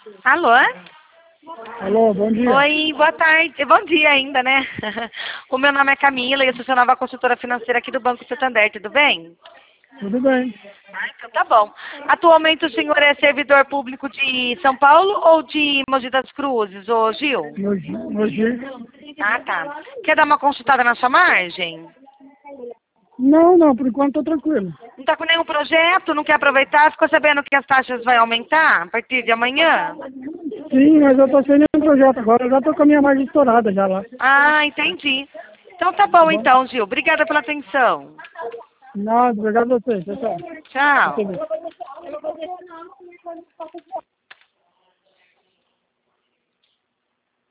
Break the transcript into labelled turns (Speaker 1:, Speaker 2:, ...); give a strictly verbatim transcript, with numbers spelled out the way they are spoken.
Speaker 1: Alô?
Speaker 2: Alô, bom dia.
Speaker 1: Oi, boa tarde. Bom dia ainda, né? O meu nome é Camila e eu sou sua nova consultora financeira aqui do Banco Santander, tudo bem?
Speaker 2: Tudo bem.
Speaker 1: Ah, então tá bom. Atualmente o senhor é servidor público de São Paulo ou de Mogi das Cruzes, ô Gil?
Speaker 2: Mogi. Mogi.
Speaker 1: Ah, tá. Quer dar uma consultada na sua margem?
Speaker 2: Não, não, por enquanto tô tranquilo.
Speaker 1: Não tá com nenhum projeto? Não quer aproveitar? Ficou sabendo que as taxas vão aumentar a partir de amanhã?
Speaker 2: Sim, mas eu tô sem nenhum projeto agora, eu já tô com a minha margem estourada já lá.
Speaker 1: Ah, entendi. Então tá
Speaker 2: Tá
Speaker 1: bom
Speaker 2: bom?
Speaker 1: então, Gil. Obrigada pela atenção.
Speaker 2: Nada, obrigado a você. Tchau, tchau.
Speaker 1: Tchau.
Speaker 2: Você vê.